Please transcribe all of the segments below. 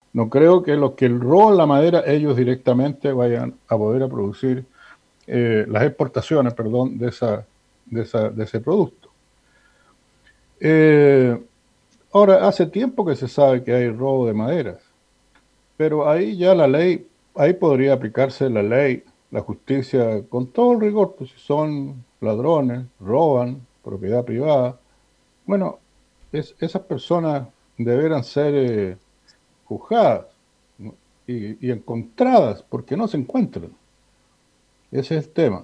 No creo que los que roban la madera, ellos directamente vayan a poder a producir las exportaciones, perdón, de ese producto. Eh, Ahora, hace tiempo que se sabe que hay robo de maderas, pero ahí ya la ley, ahí podría aplicarse la ley, la justicia con todo el rigor, pues si son ladrones, roban, propiedad privada, bueno, esas personas deberán ser juzgadas, ¿no? Y encontradas, porque no se encuentran. Ese es el tema.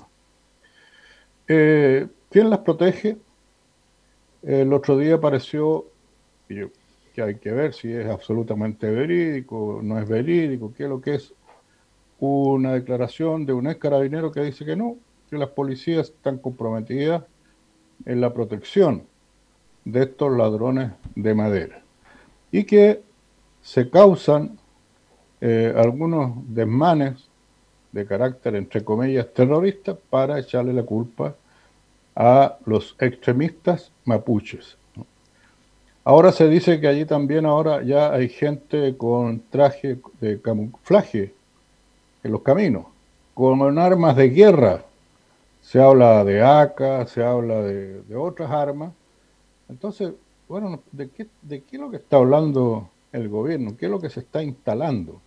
¿Quién las protege? El otro día apareció, que hay que ver si es absolutamente verídico, no es verídico, qué es lo que es, una declaración de un ex carabinero que dice que no, que las policías están comprometidas en la protección de estos ladrones de madera y que se causan algunos desmanes de carácter, entre comillas, terrorista para echarle la culpa a los extremistas mapuches. Ahora se dice que allí también ahora ya hay gente con traje de camuflaje en los caminos, con armas de guerra. Se habla de AK, se habla de otras armas. Entonces, bueno, de qué es lo que está hablando el gobierno? ¿Qué es lo que se está instalando?